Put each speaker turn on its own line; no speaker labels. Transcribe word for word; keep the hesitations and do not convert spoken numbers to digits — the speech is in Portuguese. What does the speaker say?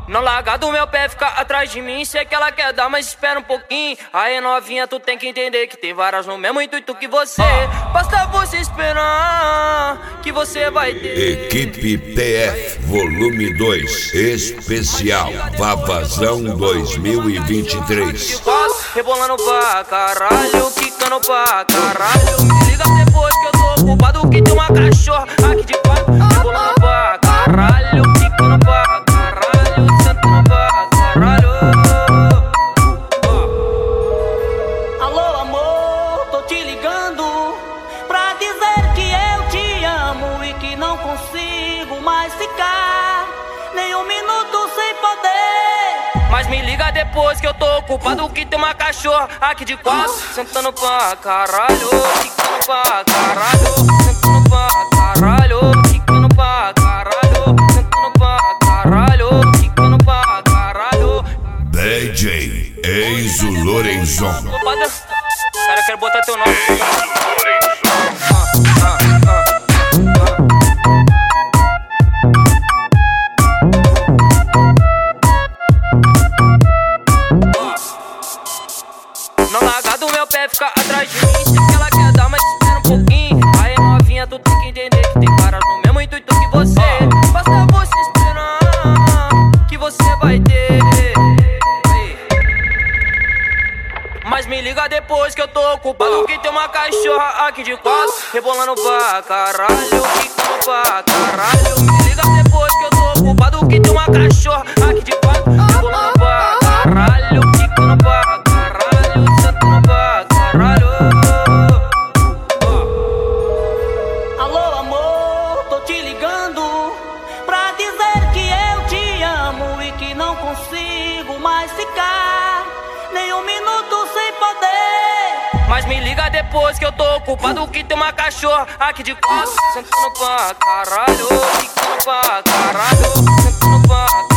Não larga do meu pé, fica atrás de mim. Sei que ela quer dar, mas espera um pouquinho. Aí novinha, tu tem que entender que tem várias no mesmo intuito que você. Basta você esperar que você vai ter.
Equipe P F Volume dois Especial Vavazão dois mil e vinte e três.
Rebolando pra caralho, quicando pra caralho. Me liga depois que eu tô ocupado, que tem uma cachorra aqui de quatro. Rebolando pra caralho, quicando pra caralho, sentando pra caralho.
Alô amor, tô te ligando pra dizer que eu te amo e que não consigo mais ficar nem um minuto sem poder.
Mas me liga depois que eu tô ocupado, que tem uma cachorra aqui de quatro. Sentando pra caralho, quicando pra caralho, sentando pra caralho, quicando pra caralho, sentando pra caralho, quicando pra caralho.
D J Enzo Lorenzon.
Cara, eu quero botar teu nome. Não larga do meu pé, fica atrás de mim. Sei que ela quer dar, mas espera um pouquinho. Aí novinha, tu tem que entender que tem várias no mesmo intuito que você. Basta você esperar que você vai ter. Mas me liga depois que eu tô ocupado, que tem uma cachorra aqui de quatro. Rebolando pra caralho, quicando pra caralho. Me liga depois que eu tô ocupado, que tem uma cachorra aqui de quatro. Rebolando pra caralho, quicando pra caralho, sentando pra caralho.
Alô amor, tô te ligando pra dizer que eu te amo e que não consigo mais ficar nem um minuto sem poder.
Mas me liga depois que eu tô ocupado, que tem uma cachorra aqui de quatro. Sentando pra caralho, quicando pra caralho, sentando pra caralho.